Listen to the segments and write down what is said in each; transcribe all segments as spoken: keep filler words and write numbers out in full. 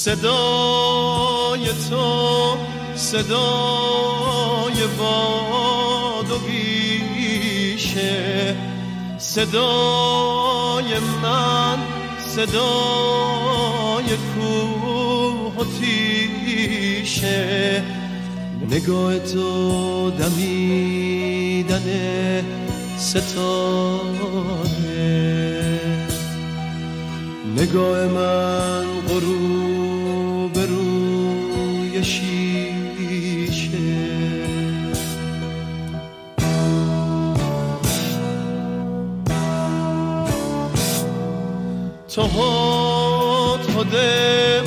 صدای تو صدای باد و بیشه، صدای من صدای کوه و تیشه، نگاه تو دمیدن ستاره، نگاه من غروب روی شیشه. تو هد هده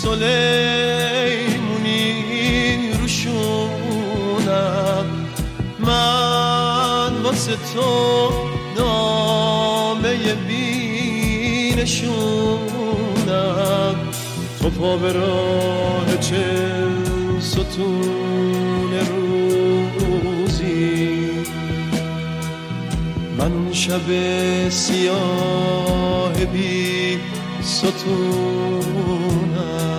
سلیمونی روشونم، من واسه تو نامه بینشونم، تو پا به راه چل ستون روزی، من شب سیاه بی ستونم.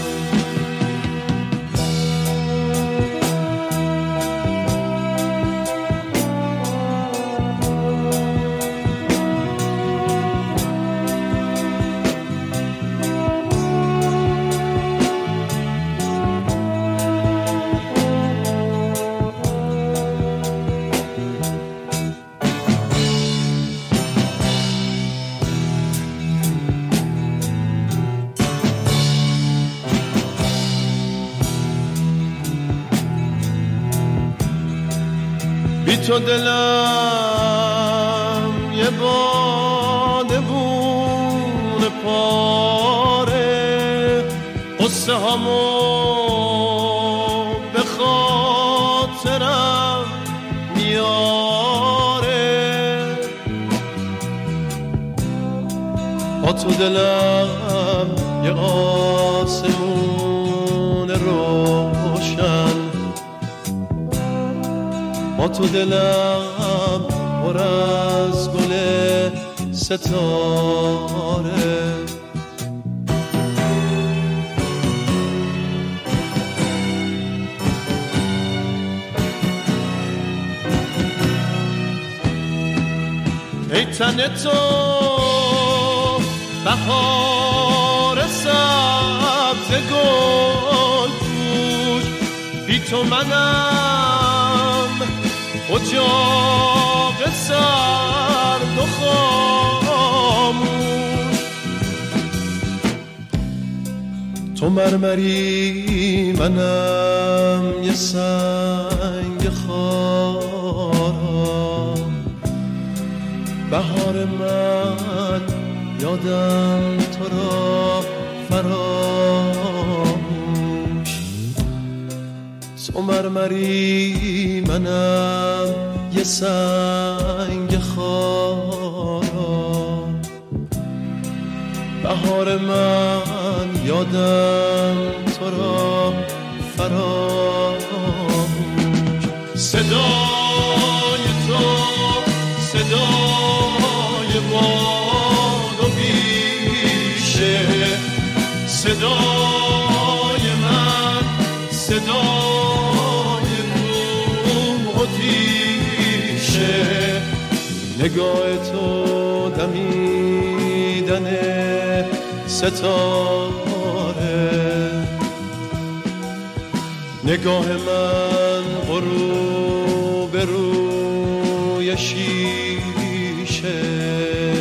بی تو دلم یه بادبون پاره، قصه هامو به خاطرم میاره، با تو دلم یه آسمون روشن، با تو دلم پر از گل ستاره، ای تن تو بهار سبز گل پوش، بی تو منم اجاق سرد و خاموش، تو مرمری منم یه سنگ خارا، بهار من یادم تو را فراموش، تو مرمری منم یه سنگ خارا، بهار من یادم تو را فراموش. صدای تو صدای باد و بیشه، صدای من صدای روح و تیشه، نگاه تو دمیدن ستاره، نگاه من غروب روی شیشه.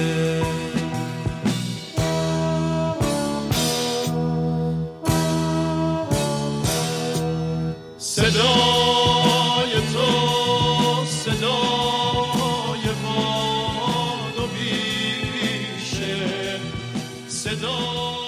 صدای تو صدای باد و بیشه، صدای